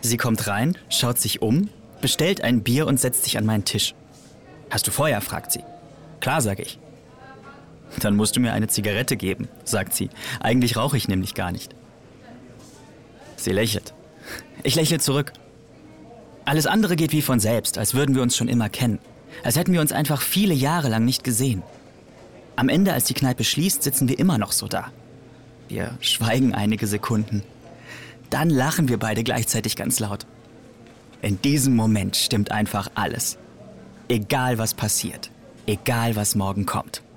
Sie kommt rein, schaut sich um, bestellt ein Bier und setzt sich an meinen Tisch. »Hast du Feuer?« fragt sie. »Klar«, sage ich. »Dann musst du mir eine Zigarette geben«, sagt sie. »Eigentlich rauche ich nämlich gar nicht.« Sie lächelt. Ich lächle zurück. Alles andere geht wie von selbst, als würden wir uns schon immer kennen. Als hätten wir uns einfach viele Jahre lang nicht gesehen. Am Ende, als die Kneipe schließt, sitzen wir immer noch so da. Wir schweigen einige Sekunden. Dann lachen wir beide gleichzeitig ganz laut. In diesem Moment stimmt einfach alles. Egal was passiert, egal was morgen kommt.